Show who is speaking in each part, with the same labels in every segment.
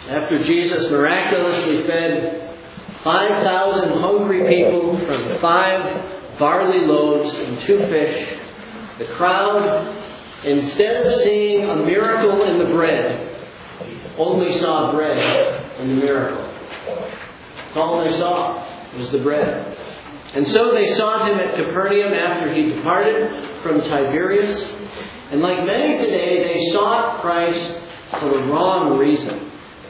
Speaker 1: After Jesus miraculously fed 5,000 hungry people from 5 barley loaves and 2 fish, the crowd, instead of seeing a miracle in the bread, only saw bread in the miracle. That's all they saw, was the bread. And so they sought him at Capernaum after he departed from Tiberias. And like many today, they sought Christ for the wrong reason.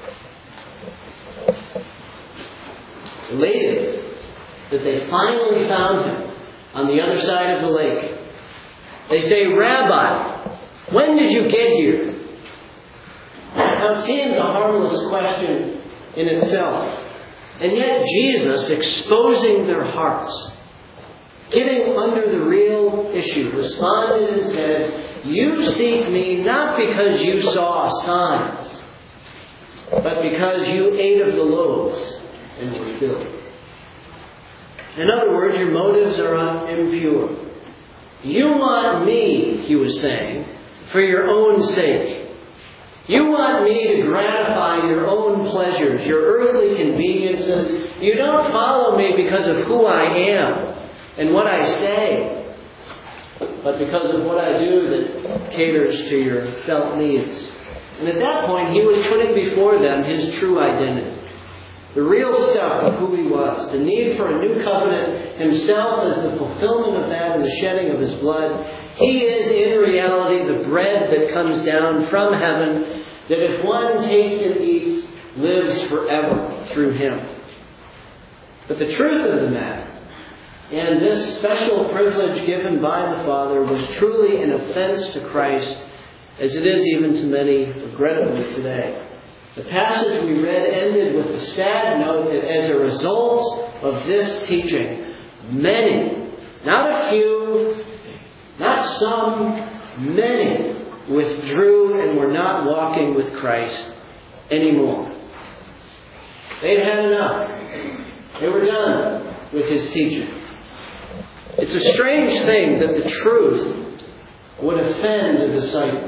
Speaker 1: Elated that they finally found him on the other side of the lake. They say, "Rabbi, when did you get here?" Now it seems a harmless question in itself. And yet Jesus, exposing their hearts, getting under the real issue, responded and said, "You seek me not because you saw signs, but because you ate of the loaves and were filled." In other words, your motives are impure. You want me, he was saying, for your own sake. You want me to gratify your own pleasures, your earthly conveniences. You don't follow me because of who I am and what I say, but because of what I do that caters to your felt needs. And at that point, he was putting before them his true identity. The real stuff of who he was. The need for a new covenant. Himself as the fulfillment of that and the shedding of his blood. He is in reality the bread that comes down from heaven, that if one takes and eats, lives forever through him. But the truth of the matter, and this special privilege given by the Father, was truly an offense to Christ, as it is even to many, regrettably, today. The passage we read ended with a sad note that as a result of this teaching, many, not a few, not some, many withdrew and were not walking with Christ anymore. They'd had enough. They were done with his teaching. It's a strange thing that the truth would offend a disciple.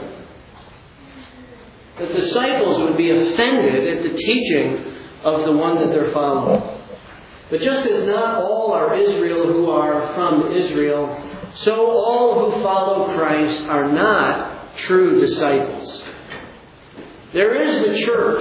Speaker 1: The disciples would be offended at the teaching of the one that they're following. But just as not all are Israel who are from Israel, so all who follow Christ are not true disciples. There is the church,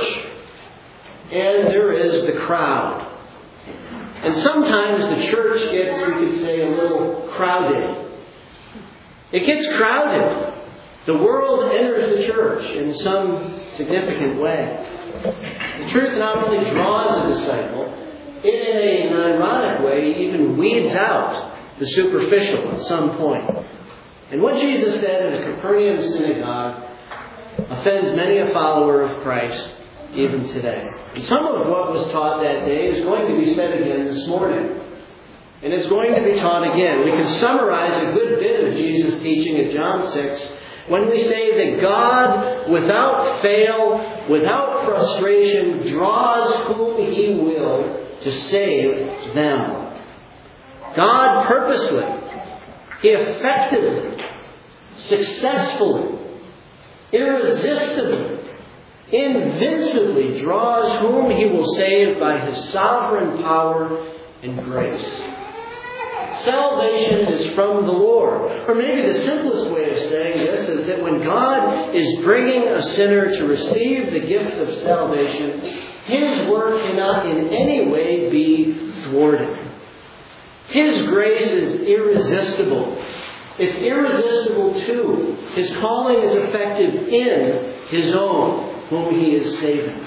Speaker 1: and there is the crowd. And sometimes the church gets, we could say, a little crowded. It gets crowded. The world enters the church in some significant way. The truth not only draws a disciple, it in an ironic way even weeds out the superficial at some point. And what Jesus said in the Capernaum synagogue offends many a follower of Christ even today. And some of what was taught that day is going to be said again this morning. And it's going to be taught again. We can summarize a good bit of Jesus' teaching at John 6 when we say that God, without fail, without frustration, draws whom He will to save them. God purposely, He effectively, successfully, irresistibly, invincibly draws whom He will save by His sovereign power and grace. Salvation is from the Lord. Or maybe the simplest way of saying this is that when God is bringing a sinner to receive the gift of salvation, His work cannot in any way be thwarted. His grace is irresistible. It's irresistible too. His calling is effective in His own, whom He is saving.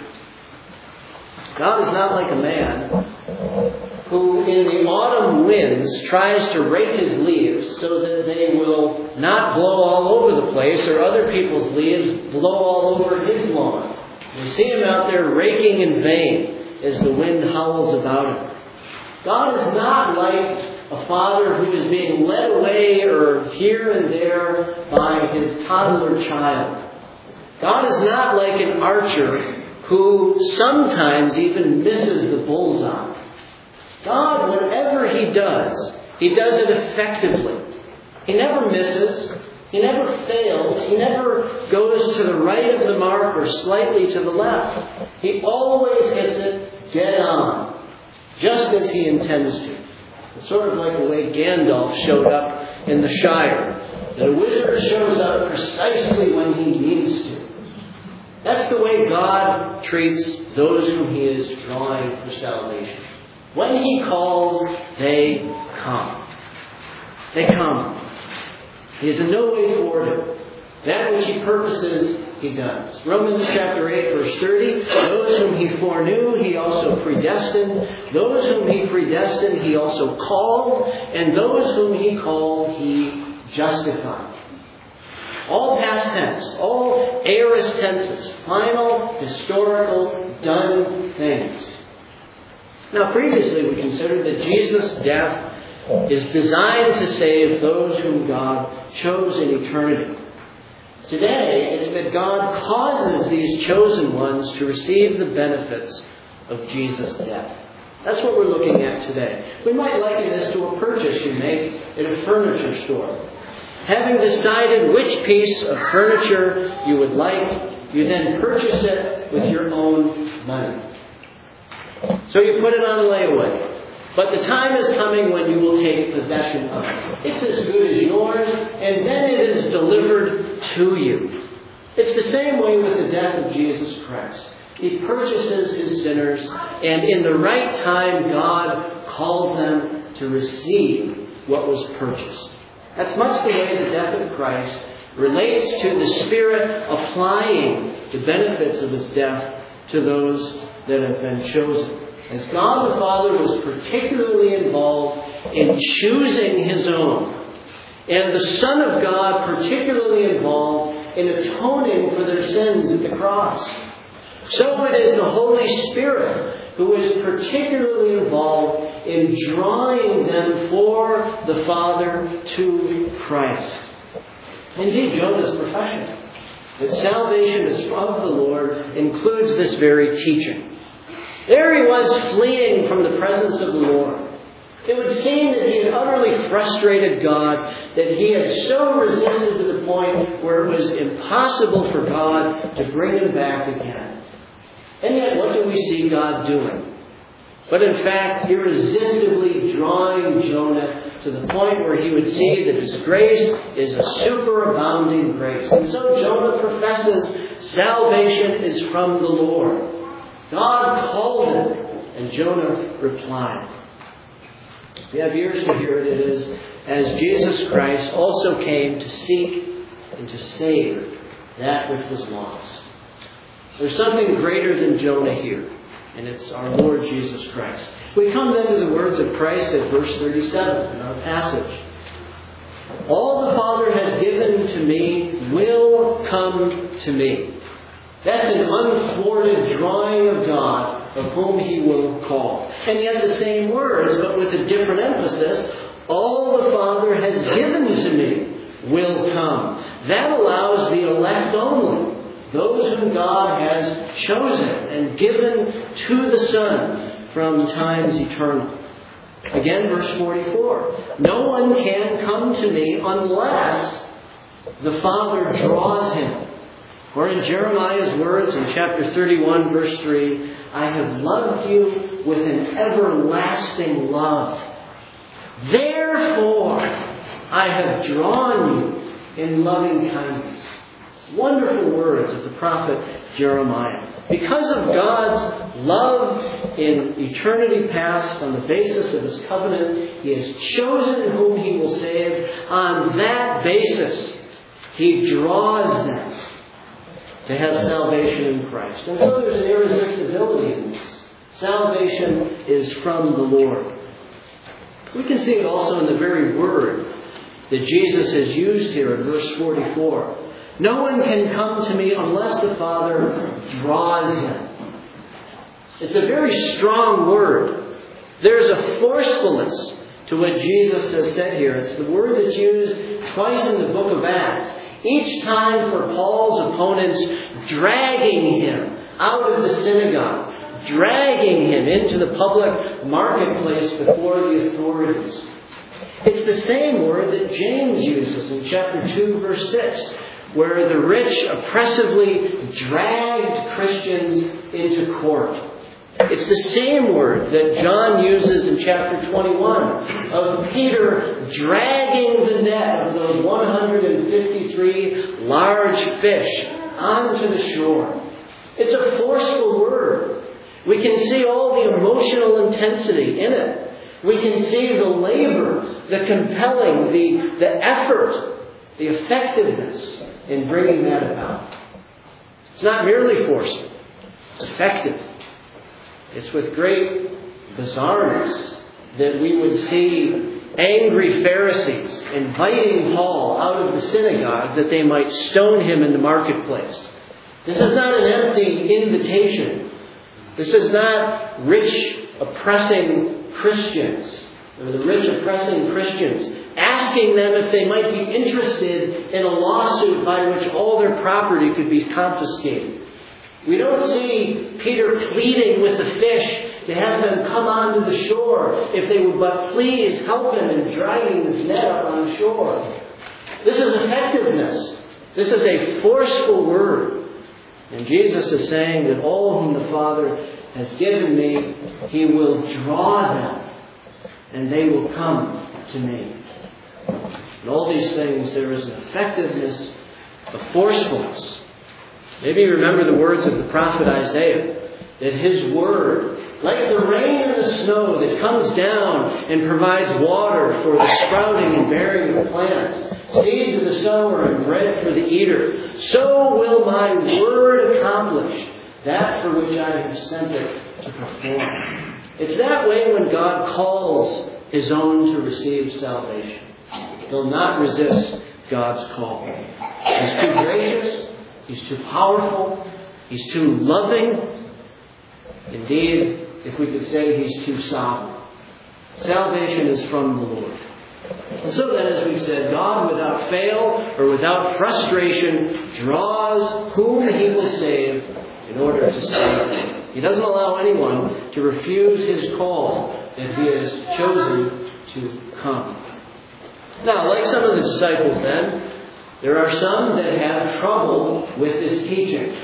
Speaker 1: God is not like a man who in the autumn winds tries to rake his leaves so that they will not blow all over the place or other people's leaves blow all over his lawn. You see him out there raking in vain as the wind howls about him. God is not like a father who is being led away or here and there by his toddler child. God is not like an archer who sometimes even misses the bullseye. God, whatever He does it effectively. He never misses. He never fails. He never goes to the right of the mark or slightly to the left. He always hits it dead on, just as he intends to. It's sort of like the way Gandalf showed up in the Shire. That a wizard shows up precisely when he needs to. That's the way God treats those whom he is drawing for salvation. When he calls, they come. They come. He is in no way thwarted. That which he purposes, he does. Romans chapter 8, verse 30. Those whom he foreknew, he also predestined. Those whom he predestined, he also called. And those whom he called, he justified. All past tense, all aorist tenses, final, historical, done things. Now, previously we considered that Jesus' death is designed to save those whom God chose in eternity. Today, it's that God causes these chosen ones to receive the benefits of Jesus' death. That's what we're looking at today. We might liken this to a purchase you make at a furniture store. Having decided which piece of furniture you would like, you then purchase it with your own money. So you put it on layaway. But the time is coming when you will take possession of it. It's as good as yours, and then it is delivered to you. It's the same way with the death of Jesus Christ. He purchases his sinners, and in the right time, God calls them to receive what was purchased. That's much the way the death of Christ relates to the Spirit applying the benefits of his death to those that have been chosen. As God the Father was particularly involved in choosing his own, and the Son of God particularly involved in atoning for their sins at the cross, so it is the Holy Spirit who is particularly involved in drawing them for the Father to Christ. Indeed, Jonah's profession that salvation is of the Lord includes this very teaching. There he was, fleeing from the presence of the Lord. It would seem that he had utterly frustrated God, that he had so resisted to the point where it was impossible for God to bring him back again. And yet, what do we see God doing? But in fact, irresistibly drawing Jonah to the point where he would see that his grace is a superabounding grace. And so Jonah professes salvation is from the Lord. God called him, and Jonah replied. If you have ears to hear it, it is as Jesus Christ also came to seek and to save that which was lost. There's something greater than Jonah here, and it's our Lord Jesus Christ. We come then to the words of Christ at verse 37 in our passage. All the Father has given to me will come to me. That's an unthwarted drawing of God, of whom he will call. And yet the same words, but with a different emphasis. All the Father has given to me will come. That allows the elect only, those whom God has chosen and given to the Son from times eternal. Again, verse 44. No one can come to me unless the Father draws him. Or in Jeremiah's words in chapter 31, verse 3, I have loved you with an everlasting love. Therefore, I have drawn you in loving kindness. Wonderful words of the prophet Jeremiah. Because of God's love in eternity past, on the basis of his covenant, he has chosen whom he will save. On that basis, he draws them to have salvation in Christ. And so there's an irresistibility in this. Salvation is from the Lord. We can see it also in the very word that Jesus has used here in verse 44. No one can come to me unless the Father draws him. It's a very strong word. There's a forcefulness to what Jesus has said here. It's the word that's used twice in the book of Acts. Each time for Paul's opponents dragging him out of the synagogue, dragging him into the public marketplace before the authorities. It's the same word that James uses in chapter 2, verse 6, where the rich oppressively dragged Christians into court. It's the same word that John uses in chapter 21 of Peter dragging the net of those 153 large fish onto the shore. It's a forceful word. We can see all the emotional intensity in it. We can see the labor, the compelling, the effort, the effectiveness in bringing that about. It's not merely forceful. It's effective. It's with great bizarreness that we would see angry Pharisees inviting Paul out of the synagogue that they might stone him in the marketplace. This is not an empty invitation. This is not rich, oppressing Christians, or the rich, oppressing Christians, asking them if they might be interested in a lawsuit by which all their property could be confiscated. We don't see Peter pleading with the fish to have them come onto the shore if they would but please help him in dragging this net up on the shore. This is effectiveness. This is a forceful word. And Jesus is saying that all whom the Father has given me, He will draw them, and they will come to me. In all these things, there is an effectiveness, a forcefulness. Maybe you remember the words of the prophet Isaiah, that his word, like the rain and the snow that comes down and provides water for the sprouting and bearing of plants, seed to the sower and bread for the eater, so will my word accomplish that for which I have sent it to perform. It's that way when God calls His own to receive salvation. He'll not resist God's call. He's too gracious. He's too powerful. He's too loving. Indeed, if we could say He's too sovereign. Salvation is from the Lord. And so then, as we've said, God without fail or without frustration draws whom He will save in order to save them. He doesn't allow anyone to refuse His call that He has chosen to come. Now, like some of the disciples then, there are some that have trouble with this teaching.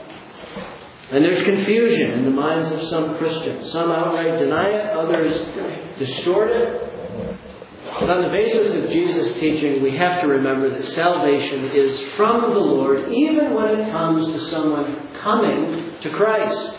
Speaker 1: And there's confusion in the minds of some Christians. Some outright deny it, others distort it. But on the basis of Jesus' teaching, we have to remember that salvation is from the Lord, even when it comes to someone coming to Christ.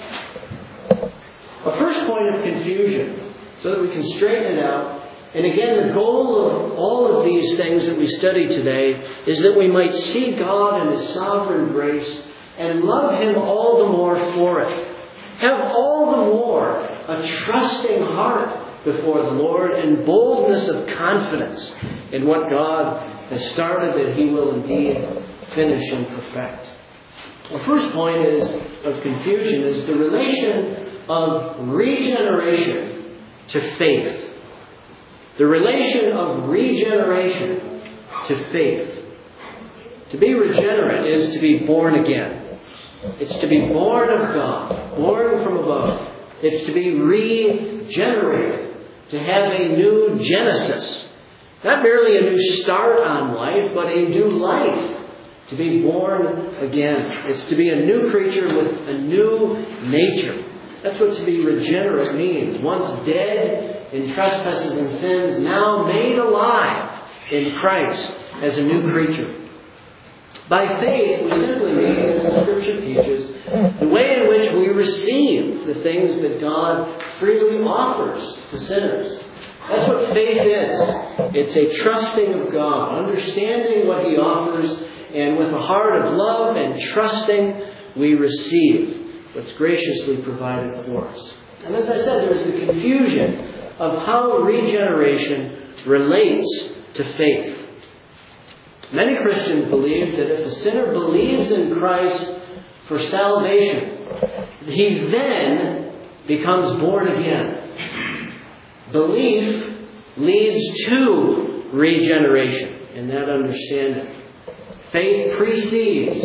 Speaker 1: A first point of confusion, so that we can straighten it out. And again, the goal of all of these things that we study today is that we might see God in His sovereign grace and love Him all the more for it. Have all the more a trusting heart before the Lord and boldness of confidence in what God has started that He will indeed finish and perfect. The first point of confusion is the relation of regeneration to faith. The relation of regeneration to faith. To be regenerate is to be born again. It's to be born of God, born from above. It's to be regenerated, to have a new genesis. Not merely a new start on life, but a new life. To be born again. It's to be a new creature with a new nature. That's what to be regenerate means. Once dead in trespasses and sins, now made alive in Christ as a new creature. By faith, we simply mean, as the Scripture teaches, the way in which we receive the things that God freely offers to sinners. That's what faith is. It's a trusting of God, understanding what He offers, and with a heart of love and trusting, we receive what's graciously provided for us. And as I said, there's the confusion of how regeneration relates to faith. Many Christians believe that if a sinner believes in Christ for salvation, he then becomes born again. Belief leads to regeneration in that understanding. Faith precedes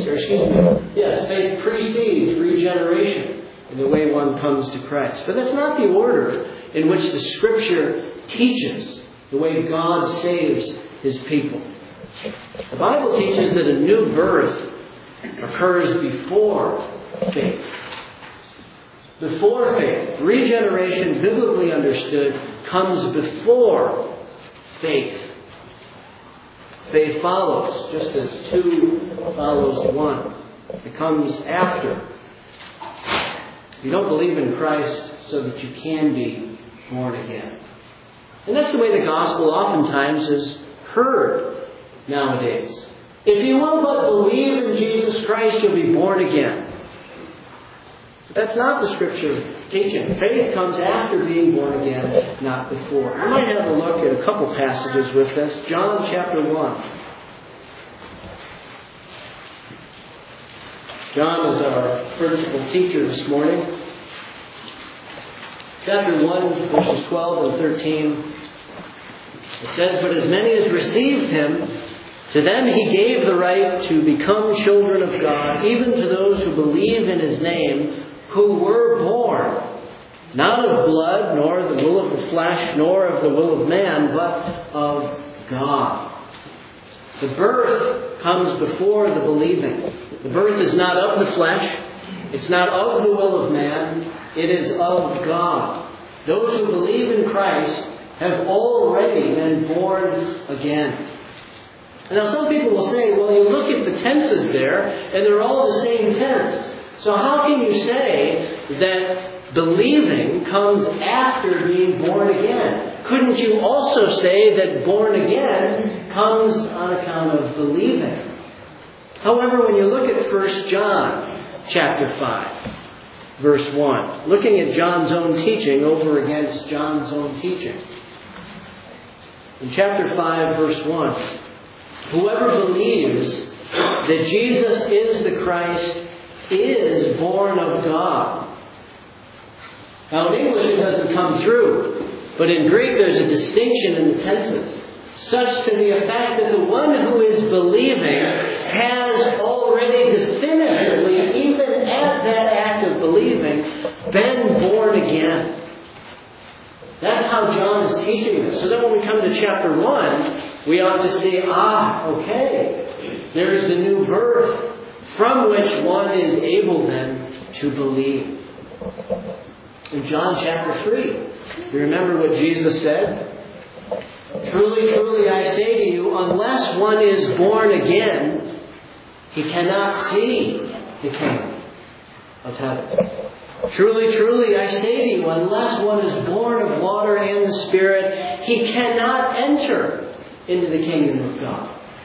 Speaker 1: regeneration in the way one comes to Christ. But that's not the order in which the Scripture teaches the way God saves His people. The Bible teaches that a new birth occurs before faith. Before faith. Regeneration, biblically understood, comes before faith. Faith follows, just as 2 follows 1. It comes after. You don't believe in Christ so that you can be born again. And that's the way the gospel oftentimes is heard nowadays. If you will but believe in Jesus Christ, you'll be born again. But that's not the Scripture teaching. Faith comes after being born again, not before. I might have a look at a couple passages with us. John chapter 1. John is our principal teacher this morning. Chapter 1, verses 12 and 13. It says, "But as many as received Him, to them He gave the right to become children of God, even to those who believe in His name, who were born, not of blood, nor the will of the flesh, nor of the will of man, but of God." The birth comes before the believing. The birth is not of the flesh. It's not of the will of man. It is of God. Those who believe in Christ have already been born again. Now some people will say, well, you look at the tenses there, and they're all the same tense. So how can you say that believing comes after being born again? Couldn't you also say that born again comes on account of believing? However, when you look at 1 John chapter 5, verse 1, looking at John's own teaching over against John's own teaching. In chapter 5, verse 1, "Whoever believes that Jesus is the Christ is born of God." Now in English it doesn't come through, but in Greek there's a distinction in the tenses, such to the effect that the one who is believing has already definitively, even at that act of believing, been born again. That's how John is teaching us. So then when we come to chapter 1, we ought to see, okay, there's the new birth from which one is able then to believe. In John chapter 3, you remember what Jesus said? "Truly, truly, I say to you, unless one is born again, he cannot see the kingdom of heaven. Truly, truly, I say to you, unless one is born of water and the Spirit, he cannot enter into the kingdom of God."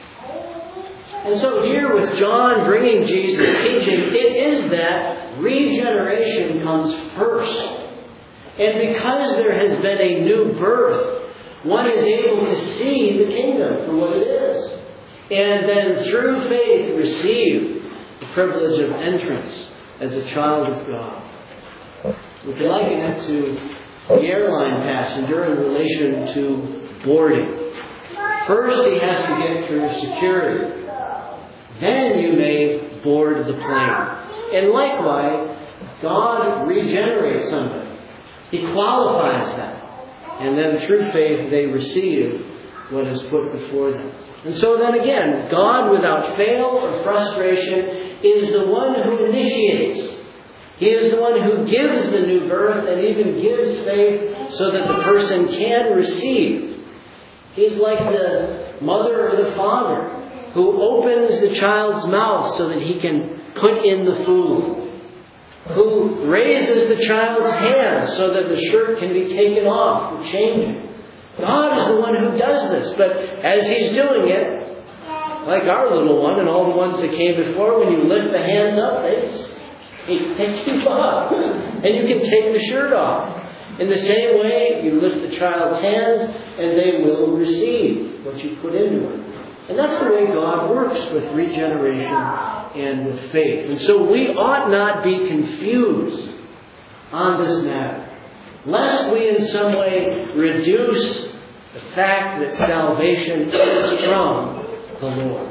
Speaker 1: And so here with John bringing Jesus' teaching, it is that regeneration comes first. And because there has been a new birth, one is able to see the kingdom for what it is. And then through faith receive the privilege of entrance as a child of God. We can liken it to the airline passenger in relation to boarding. First he has to get through security. Then you may board the plane. And likewise, God regenerates somebody. He qualifies them. And then through faith they receive what is put before them. And so then again, God without fail or frustration is the one who initiates. He is the one who gives the new birth and even gives faith so that the person can receive. He's like the mother or the father who opens the child's mouth so that he can put in the food. Who raises the child's hand so that the shirt can be taken off for changing. God is the one who does this. But as He's doing it, like our little one and all the ones that came before, when you lift the hands up, they pick you up. And you can take the shirt off. In the same way, you lift the child's hands and they will receive what you put into it. And that's the way God works with regeneration and with faith. And so we ought not be confused on this matter, lest we in some way reduce the fact that salvation is from the Lord.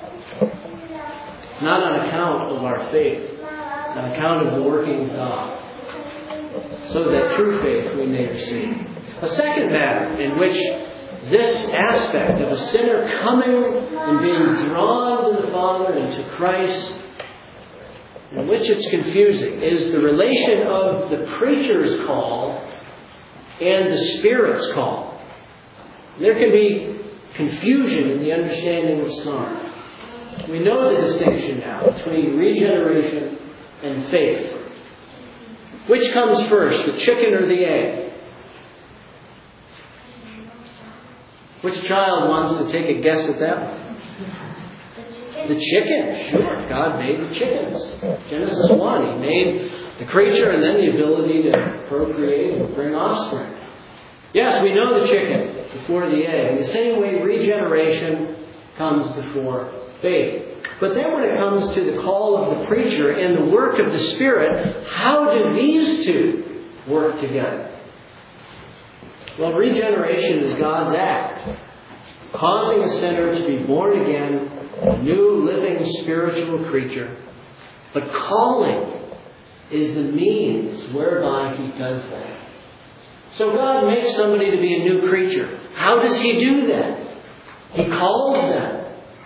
Speaker 1: It's not on account of our faith. It's on account of the working of God, so that through faith we may receive. A second matter in which this aspect of a sinner coming and being drawn to the Father and to Christ, in which it's confusing, is the relation of the preacher's call and the Spirit's call. There can be confusion in the understanding of some. We know the distinction now between regeneration and faith. Which comes first, the chicken or the egg? Which child wants to take a guess at that one? The chicken. Sure, God made the chickens. Genesis 1, He made the creature and then the ability to procreate and bring offspring. Yes, we know the chicken before the egg. In the same way, regeneration comes before faith. But then when it comes to the call of the preacher and the work of the Spirit, how do these two work together? Well, regeneration is God's act, causing a sinner to be born again, a new living spiritual creature. But calling is the means whereby He does that. So God makes somebody to be a new creature. How does He do that? He calls them.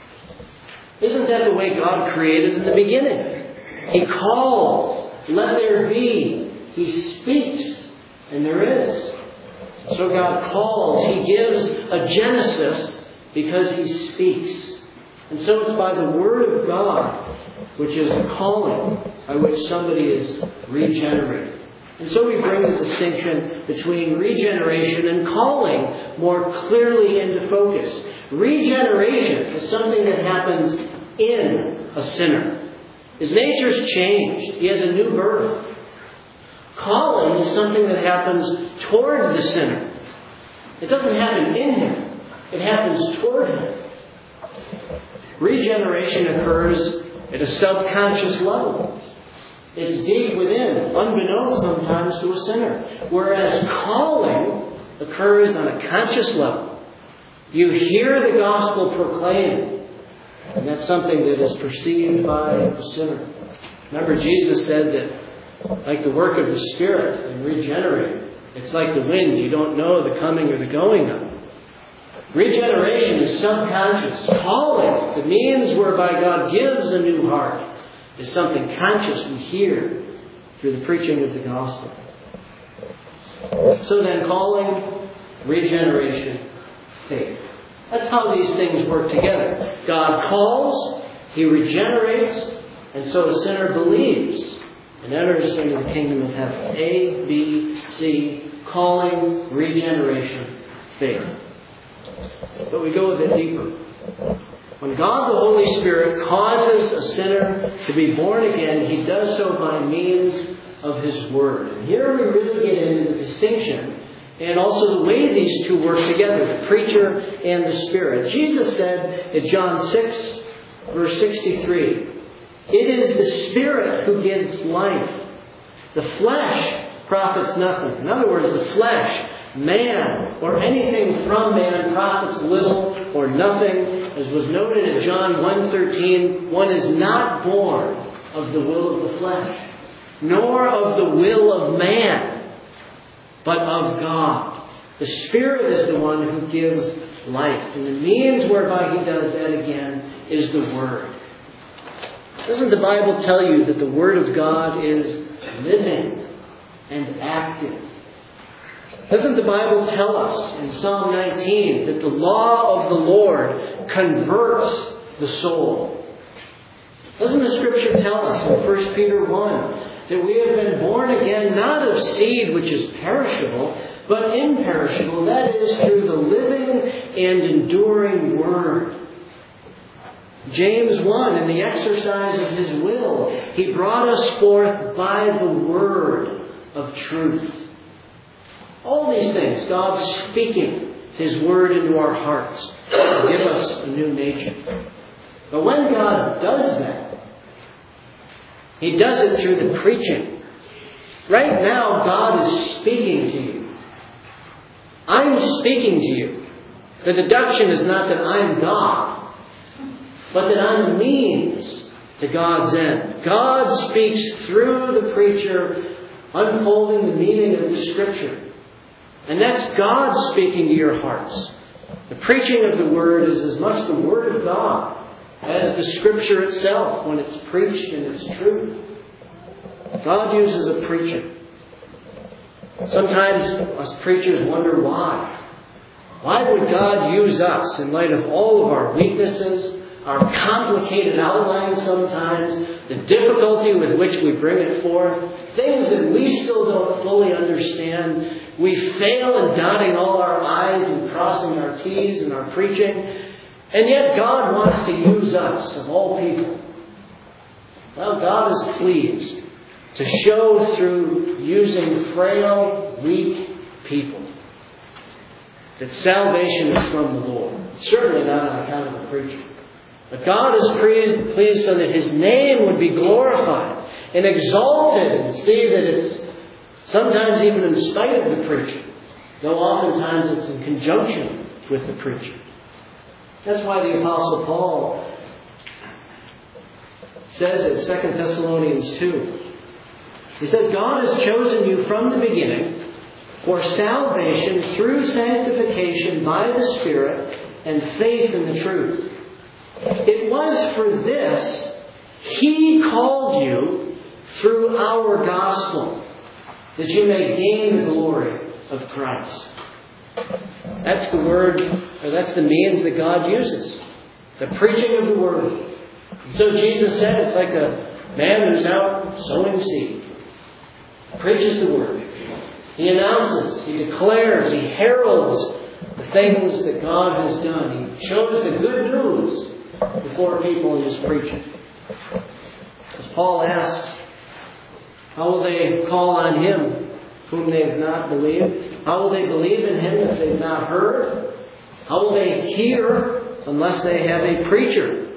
Speaker 1: Isn't that the way God created in the beginning? He calls, let there be. He speaks, and there is. So God calls. He gives a genesis because He speaks. And so it's by the Word of God, which is the calling by which somebody is regenerated. And so we bring the distinction between regeneration and calling more clearly into focus. Regeneration is something that happens in a sinner. His nature's changed. He has a new birth. Calling is something that happens toward the sinner. It doesn't happen in him. It happens toward him. Regeneration occurs at a subconscious level. It's deep within, unbeknownst sometimes to a sinner. Whereas calling occurs on a conscious level. You hear the gospel proclaimed, and that's something that is perceived by the sinner. Remember, Jesus said that, like the work of the Spirit in regenerating, it's like the wind. You don't know the coming or the going of it. Regeneration is subconscious. Calling, the means whereby God gives a new heart, is something conscious we hear through the preaching of the gospel. So then, calling, regeneration, faith. That's how these things work together. God calls, He regenerates, and so a sinner believes and enters into the kingdom of heaven. A, B, C, calling, regeneration, faith. But we go a bit deeper. When God the Holy Spirit causes a sinner to be born again, He does so by means of His Word. And here we really get into the distinction and also the way these two work together, the preacher and the Spirit. Jesus said in John 6, verse 63, "It is the Spirit who gives life. The flesh profits nothing." In other words, the flesh, man, or anything from man profits little or nothing. As was noted in John 1:13, one is not born of the will of the flesh, nor of the will of man, but of God. The Spirit is the one who gives life. And the means whereby He does that again is the Word. Doesn't the Bible tell you that the Word of God is living and active? Doesn't the Bible tell us in Psalm 19 that the law of the Lord converts the soul? Doesn't the Scripture tell us in 1 Peter 1 that we have been born again not of seed which is perishable, but imperishable, that is, through the living and enduring Word? James 1, in the exercise of His will, He brought us forth by the Word of truth. All these things, God speaking His Word into our hearts to give us a new nature. But when God does that, He does it through the preaching. Right now, God is speaking to you. I'm speaking to you. The deduction is not that I'm God, but that I'm a means to God's end. God speaks through the preacher, unfolding the meaning of the Scripture. And that's God speaking to your hearts. The preaching of the Word is as much the Word of God as the Scripture itself when it's preached in its truth. God uses a preacher. Sometimes us preachers wonder why. Why would God use us in light of all of our weaknesses, our complicated outlines sometimes, the difficulty with which we bring it forth, things that we still don't fully understand. We fail in dotting all our I's and crossing our T's in our preaching. And yet God wants to use us, of all people. Well, God is pleased to show through using frail, weak people that salvation is from the Lord. Certainly not on account of the preacher. But God is pleased so that His name would be glorified and exalted, and see that it's sometimes even in spite of the preacher, though oftentimes it's in conjunction with the preacher. That's why the Apostle Paul says in 2 Thessalonians 2, he says, God has chosen you from the beginning for salvation through sanctification by the Spirit and faith in the truth. It was for this He called you through our gospel, that you may gain the glory of Christ. That's the word, or that's the means that God uses. The preaching of the Word. And so Jesus said it's like a man who's out sowing seed. Preaches the Word. He announces, he declares, he heralds the things that God has done. He shows the good news before people in his preaching. As Paul asks, how will they call on Him whom they have not believed? How will they believe in Him if they've not heard? How will they hear unless they have a preacher?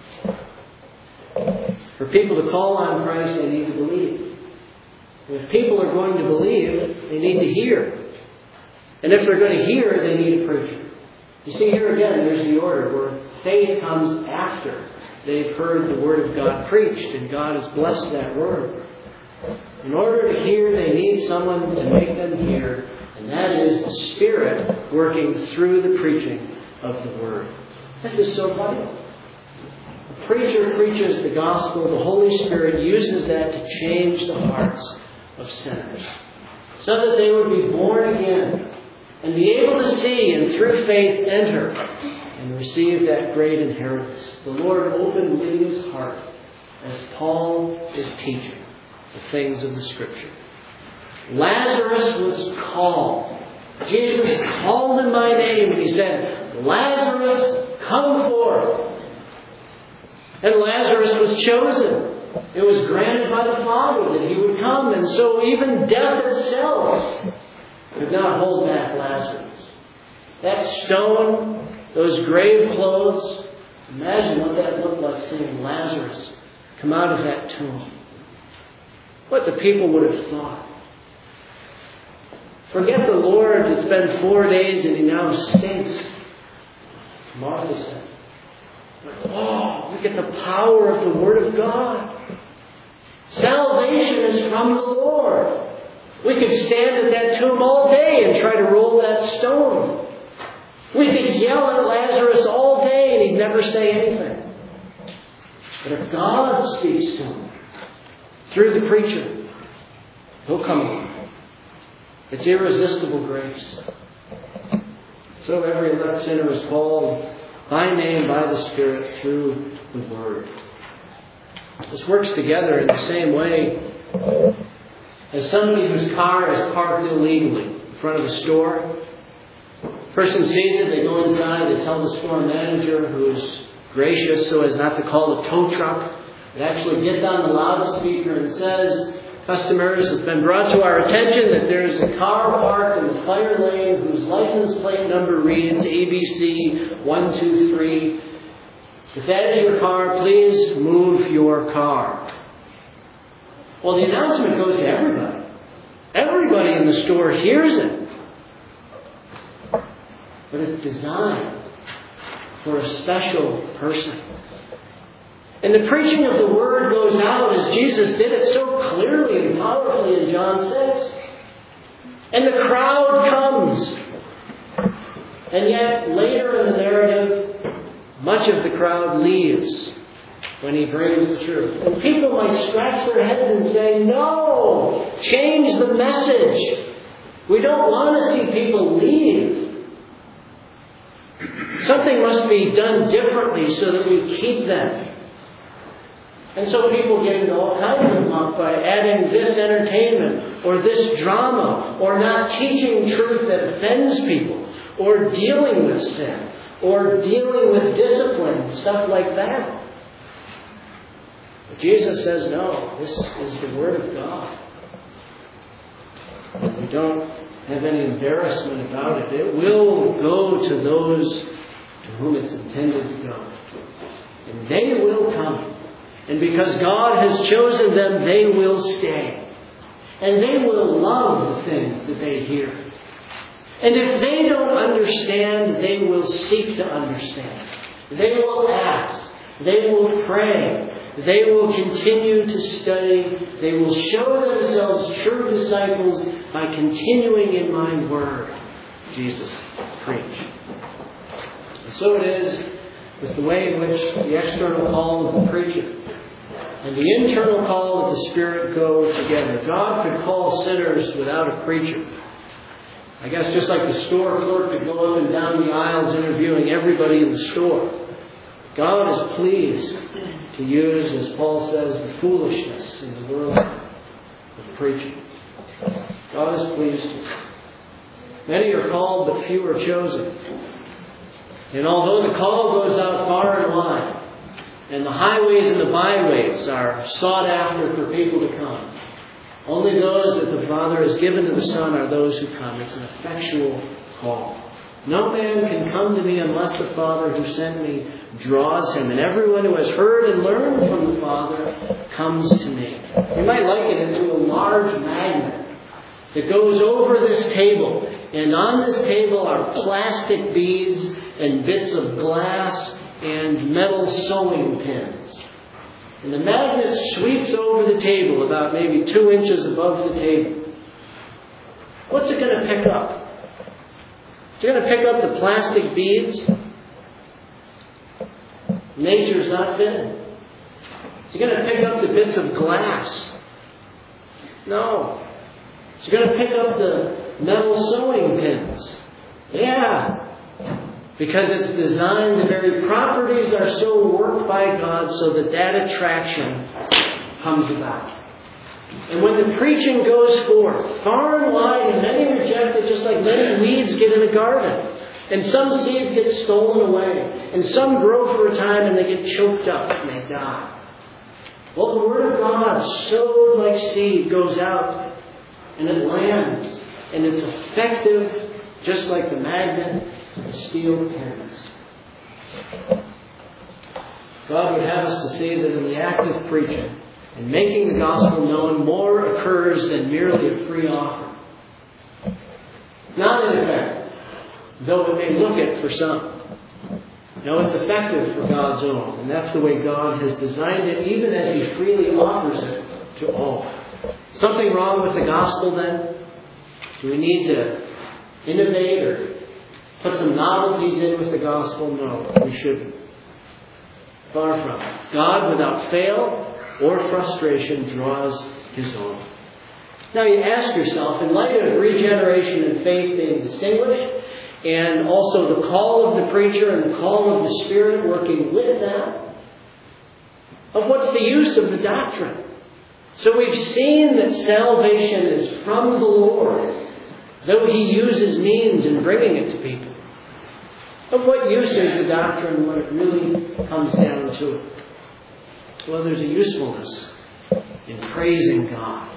Speaker 1: For people to call on Christ, they need to believe. If people are going to believe, they need to hear. And if they're going to hear, they need a preacher. You see, here again, there's the order where faith comes after they've heard the Word of God preached, and God has blessed that Word. In order to hear, they need someone to make them hear, and that is the Spirit working through the preaching of the Word. This is so vital. The preacher preaches the gospel. The Holy Spirit uses that to change the hearts of sinners, so that they would be born again and be able to see and through faith enter and receive that great inheritance. The Lord opened Lydia's heart as Paul is teaching the things of the Scripture. Lazarus was called. Jesus called him by name and He said, Lazarus, come forth. And Lazarus was chosen. It was granted by the Father that he would come. And so even death itself could not hold back Lazarus. That stone, those grave clothes, imagine what that looked like, seeing Lazarus come out of that tomb. What the people would have thought. Forget the Lord, it's been 4 days and He now stinks. Martha said. Oh, look at the power of the Word of God. Salvation is from the Lord. We could stand at that tomb all day and try to roll that stone. We could yell at Lazarus all day and he'd never say anything. But if God speaks to him through the preacher, He'll come along. It's irresistible grace. So every elect sinner is called by name, by the Spirit, through the Word. This works together in the same way as somebody whose car is parked illegally in front of a store. Person sees it, they go inside, they tell the store manager, who is gracious so as not to call a tow truck. It actually gets on the loudspeaker and says, customers, it's been brought to our attention that there's a car parked in the fire lane whose license plate number reads ABC 123. If that is your car, please move your car. Well, the announcement goes to everybody. Everybody in the store hears it. But it's designed for a special person. And the preaching of the Word goes out as Jesus did it so clearly and powerfully in John 6. And the crowd comes. And yet, later in the narrative, much of the crowd leaves when he brings the truth. And people might scratch their heads and say, no, change the message. We don't want to see people leave. Something must be done differently so that we keep them. And so people get into all kinds of muck by adding this entertainment or this drama or not teaching truth that offends people or dealing with sin or dealing with discipline, stuff like that. But Jesus says, no, this is the Word of God. We don't have any embarrassment about it. It will go to those to whom it's intended to go. And they will come. And because God has chosen them, they will stay. And they will love the things that they hear. And if they don't understand, they will seek to understand. They will ask. They will pray. They will continue to study. They will show themselves true disciples by continuing in my word, Jesus preached. And so it is with the way in which the external call of the preacher and the internal call of the Spirit go together. God could call sinners without a preacher. I guess just like the store clerk could go up and down the aisles interviewing everybody in the store. God is pleased to use, as Paul says, the foolishness in the world of preaching. God is pleased to. Many are called, but few are chosen. And although the call goes out far and wide, and the highways and the byways are sought after for people to come, only those that the Father has given to the Son are those who come. It's an effectual call. No man can come to me unless the Father who sent me draws him. And everyone who has heard and learned from the Father comes to me. You might liken it to a large magnet that goes over this table. And on this table are plastic beads and bits of glass and metal sewing pins. And the magnet sweeps over the table about maybe 2 inches above the table. What's it going to pick up? Is it going to pick up the plastic beads? Nature's not fitting. Is it going to pick up the bits of glass? No. Is it going to pick up the metal sewing pins? Yeah. Because it's designed, the very properties are so worked by God so that attraction comes about. And when the preaching goes forth, far and wide, and many reject it just like many weeds get in a garden. And some seeds get stolen away. And some grow for a time and they get choked up and they die. Well, the Word of God, sowed like seed, goes out and it lands. And it's effective just like the magnet and the steel pins. God would have us to see that in the act of preaching and making the gospel known, more occurs than merely a free offer. It's not ineffective, though it may look it for some. No, it's effective for God's own. And that's the way God has designed it, even as He freely offers it to all. Something wrong with the gospel then? Do we need to innovate or put some novelties in with the gospel? No, we shouldn't. Far from it. God, without fail or frustration, draws His own. Now you ask yourself, in light of regeneration and faith being distinguished, and also the call of the preacher and the call of the Spirit working with that, of what's the use of the doctrine? So we've seen that salvation is from the Lord, though He uses means in bringing it to people. Of what use is the doctrine when it really comes down to it? Well, there's a usefulness in praising God.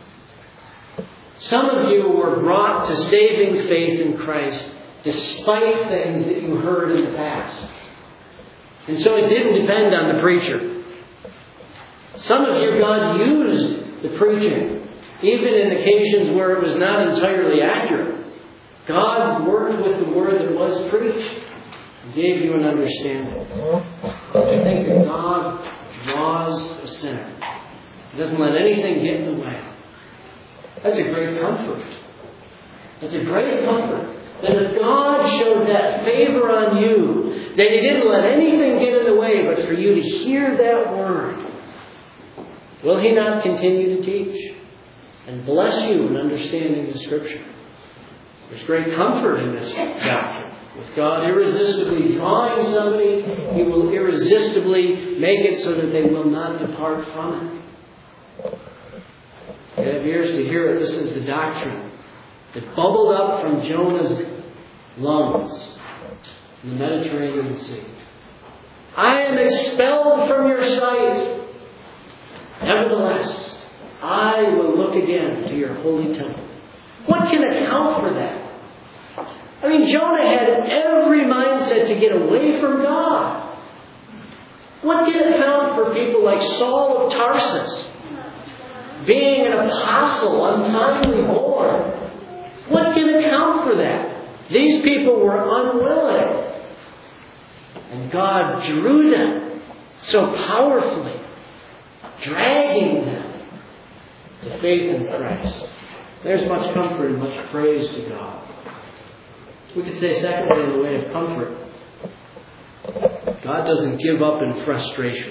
Speaker 1: Some of you were brought to saving faith in Christ despite things that you heard in the past. And so it didn't depend on the preacher. Some of you, God used the preaching, even in occasions where it was not entirely accurate. God worked with the word that was preached and gave you an understanding. I think that God draws a sinner. He doesn't let anything get in the way. That's a great comfort. That's a great comfort. That if God showed that favor on you, that He didn't let anything get in the way, but for you to hear that word, will He not continue to teach and bless you in understanding the Scripture? There's great comfort in this doctrine. With God irresistibly drawing somebody, He will irresistibly make it so that they will not depart from it. You have ears to hear it. This is the doctrine that bubbled up from Jonah's lungs in the Mediterranean Sea. I am expelled from your sight. Nevertheless, I will look again to your holy temple. What can account for that? I mean, Jonah had every mindset to get away from God. What can account for people like Saul of Tarsus being an apostle, untimely born? What can account for that? These people were unwilling. And God drew them so powerfully, dragging them to faith in Christ. There's much comfort and much praise to God. We could say, secondly, in the way of comfort, God doesn't give up in frustration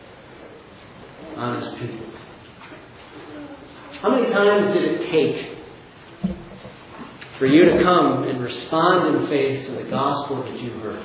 Speaker 1: on His people. How many times did it take for you to come and respond in faith to the gospel that you heard?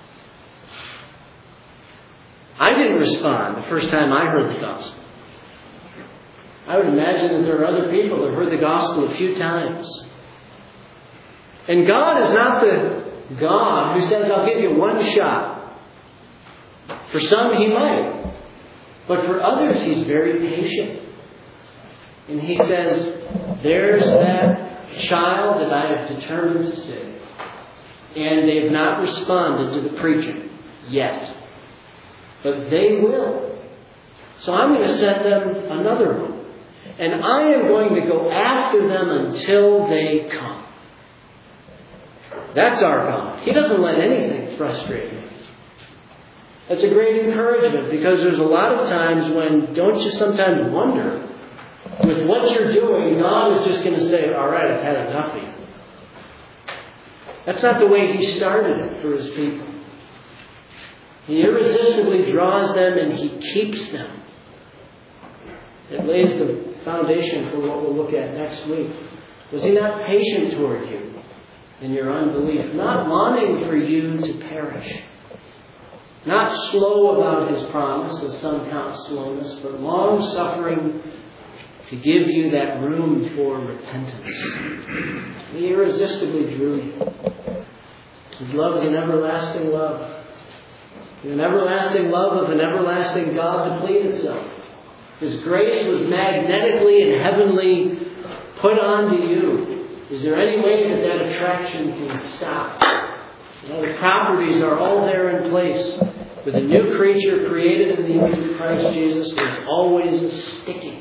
Speaker 1: I didn't respond the first time I heard the gospel. I would imagine that there are other people that heard the gospel a few times. And God is not the God who says, I'll give you one shot. For some, He might. But for others, He's very patient. And He says, there's that child that I have determined to save. And they've not responded to the preaching yet. But they will. So I'm going to set them another one. And I am going to go after them until they come. That's our God. He doesn't let anything frustrate Him. That's a great encouragement, because there's a lot of times when, don't you sometimes wonder, with what you're doing, God is just going to say, all right, I've had enough of you. That's not the way He started it for His people. He irresistibly draws them and He keeps them. It lays the foundation for what we'll look at next week. Was He not patient toward you in your unbelief? Not wanting for you to perish. Not slow about His promise, as some count slowness, but long-suffering to give you that room for repentance. He irresistibly drew you. His love is an everlasting love. An everlasting love of an everlasting God to plead itself. His grace was magnetically and heavenly put onto you. Is there any way that that attraction can stop? The properties are all there in place. With a new creature created in the image of Christ Jesus, there's always a sticking.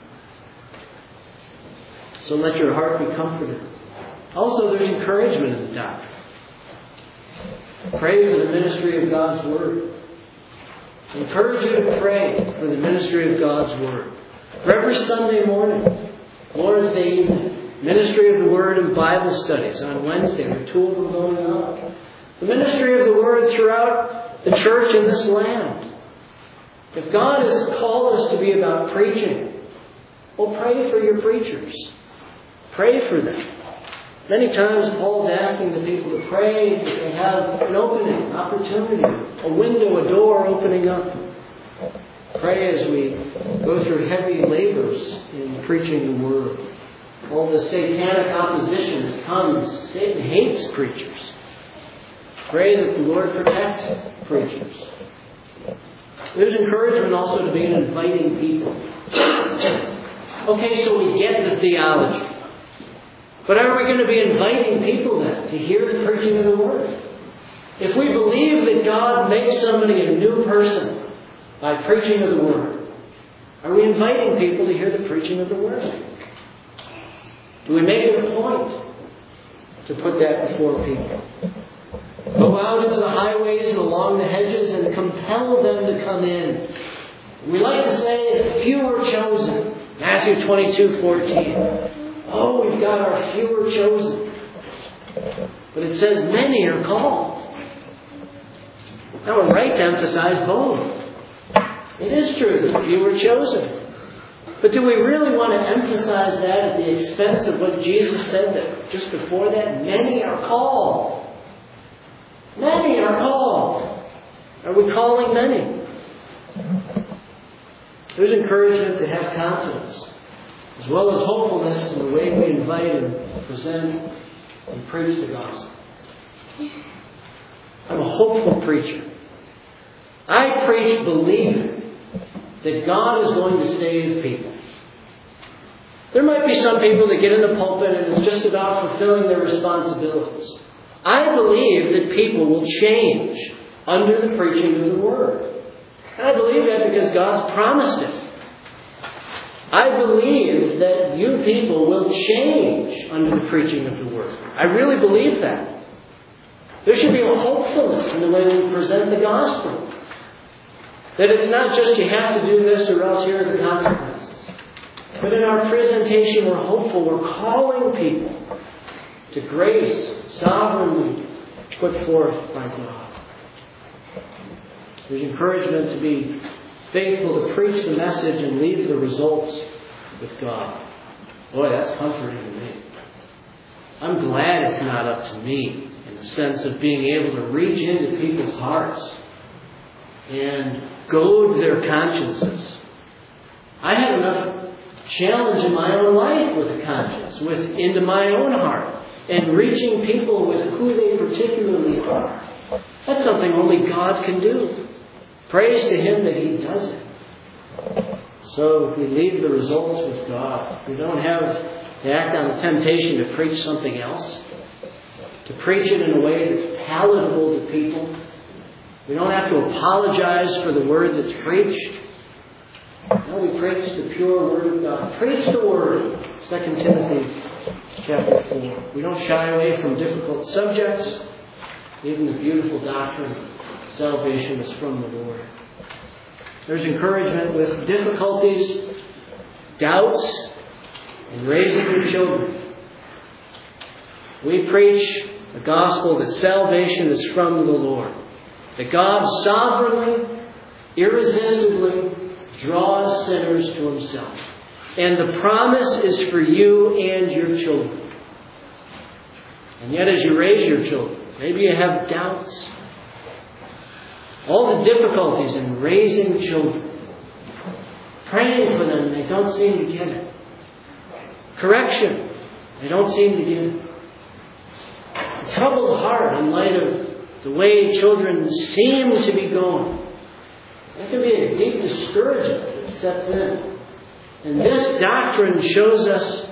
Speaker 1: So let your heart be comforted. Also, there's encouragement in the doctrine. Pray for the ministry of God's Word. I encourage you to pray for the ministry of God's Word. For every Sunday morning, Lord's Day evening, ministry of the Word and Bible studies on Wednesday. There are 2 of them going on. The ministry of the Word throughout the church in this land. If God has called us to be about preaching, well, pray for your preachers. Pray for them. Many times Paul's asking the people to pray that they have an opening, an opportunity, a window, a door opening up. Pray as we go through heavy labors in preaching the Word. All the satanic opposition that comes. Satan hates preachers. Pray that the Lord protects preachers. There's encouragement also to be an inviting people. Okay, so we get the theology. But are we going to be inviting people then to hear the preaching of the Word? If we believe that God makes somebody a new person by preaching of the Word, are we inviting people to hear the preaching of the Word? Do we make it a point to put that before people? Go out into the highways and along the hedges and compel them to come in. We like to say that few are chosen. Matthew 22:14. Oh, we've got our few are chosen. But it says many are called. Now we're right to emphasize both. It is true that few were chosen. But do we really want to emphasize that at the expense of what Jesus said that just before that? Many are called. Many are called. Are we calling many? There's encouragement to have confidence, as well as hopefulness in the way we invite and present and preach the gospel. I'm a hopeful preacher. I preach believing that God is going to save people. There might be some people that get in the pulpit and it's just about fulfilling their responsibilities. I believe that people will change under the preaching of the Word. And I believe that because God's promised it. I believe that you people will change under the preaching of the Word. I really believe that. There should be a hopefulness in the way we present the gospel. That it's not just you have to do this or else here are the consequences. But in our presentation we're hopeful. We're calling people to grace sovereignly put forth by God. There's encouragement to be faithful to preach the message and leave the results with God. Boy, that's comforting to me. I'm glad it's not up to me in the sense of being able to reach into people's hearts and goad their consciences. I had enough challenge in my own life with a conscience, into my own heart, and reaching people with who they particularly are. That's something only God can do. Praise to Him that He does it. So if we leave the results with God, we don't have to act on the temptation to preach something else, to preach it in a way that's palatable to people. We don't have to apologize for the word that's preached. No, we preach the pure Word of God. Preach the Word. 2 Timothy chapter 4. We don't shy away from difficult subjects, even the beautiful doctrine of salvation is from the Lord. There's encouragement with difficulties, doubts, and raising your children. We preach the gospel that salvation is from the Lord. That God sovereignly, irresistibly draws sinners to Himself. And the promise is for you and your children. And yet as you raise your children, maybe you have doubts. All the difficulties in raising children. Praying for them, they don't seem to get it. Correction, they don't seem to get it. A troubled heart in light of the way children seem to be going. There can be a deep discouragement that sets in. And this doctrine shows us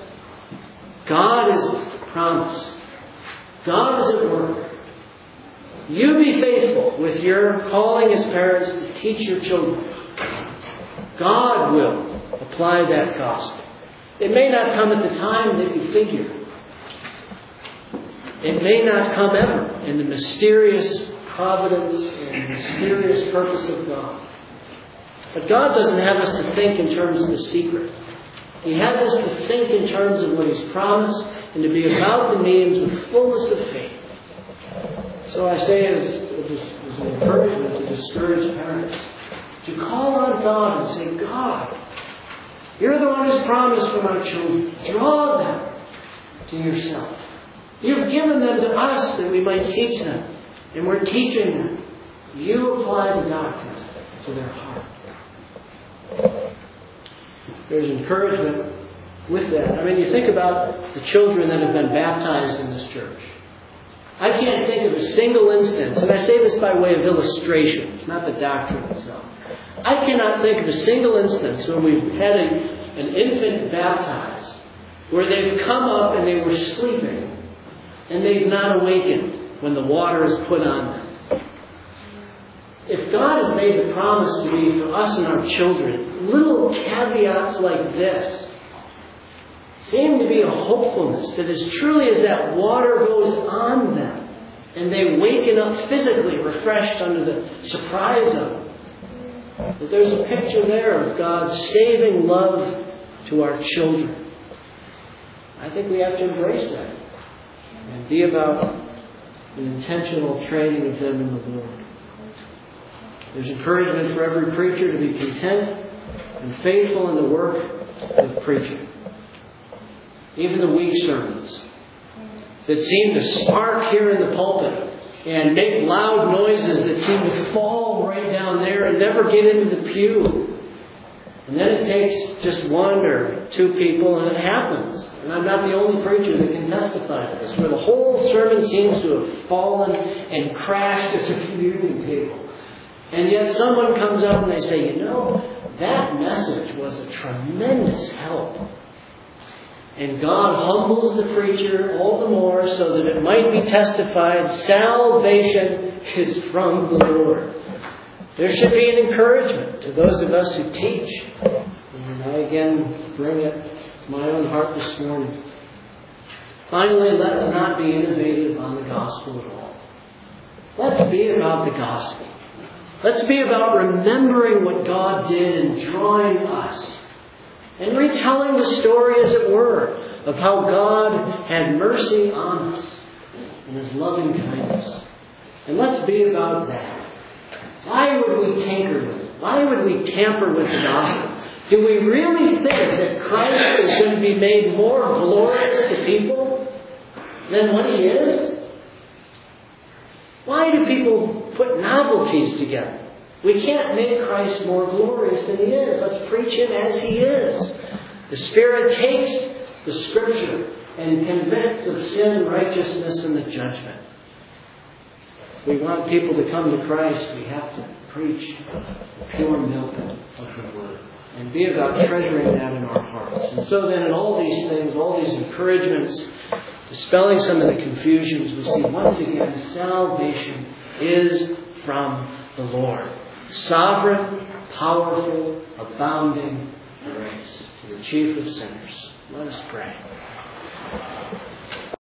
Speaker 1: God is promised. God is at work. You be faithful with your calling as parents to teach your children. God will apply that gospel. It may not come at the time that you figure. It may not come ever in the mysterious providence and mysterious purpose of God. But God doesn't have us to think in terms of the secret. He has us to think in terms of what He's promised and to be about the means with fullness of faith. So I say as an encouragement to discouraged parents, to call on God and say, God, You're the one who's promised for my children. Draw them to Yourself. You've given them to us that we might teach them. And we're teaching them. You apply the doctrine to their heart. There's encouragement with that. I mean, you think about the children that have been baptized in this church. I can't think of a single instance, and I say this by way of illustration. It's not the doctrine itself. I cannot think of a single instance when we've had an infant baptized where they've come up and they were sleeping and they've not awakened when the water is put on them. If God has made the promise to be for us and our children, little caveats like this seem to be a hopefulness that as truly as that water goes on them and they waken up physically refreshed under the surprise of it, that there's a picture there of God's saving love to our children. I think we have to embrace that and be about and intentional training of them in the Lord. There's encouragement for every preacher to be content and faithful in the work of preaching. Even the weak sermons that seem to spark here in the pulpit and make loud noises that seem to fall right down there and never get into the pew. And then it takes just one or two people and it happens. And I'm not the only preacher that can testify to this, where the whole sermon seems to have fallen and crashed as a communion table. And yet someone comes up and they say, that message was a tremendous help. And God humbles the preacher all the more so that it might be testified, salvation is from the Lord. There should be an encouragement to those of us who teach. And I again bring it to my own heart this morning. Finally, let's not be innovative on the gospel at all. Let's be about the gospel. Let's be about remembering what God did in drawing us. And retelling the story, as it were, of how God had mercy on us in His loving kindness. And let's be about that. Why would we tinker with it? Why would we tamper with the gospel? Do we really think that Christ is going to be made more glorious to people than what He is? Why do people put novelties together? We can't make Christ more glorious than He is. Let's preach Him as He is. The Spirit takes the Scripture and convicts of sin, righteousness, and the judgment. If we want people to come to Christ, we have to preach the pure milk of the Word. And be about treasuring that in our hearts. And so then in all these things, all these encouragements, dispelling some of the confusions, we see once again salvation is from the Lord. Sovereign, powerful, abounding grace to the chief of sinners. Let us pray.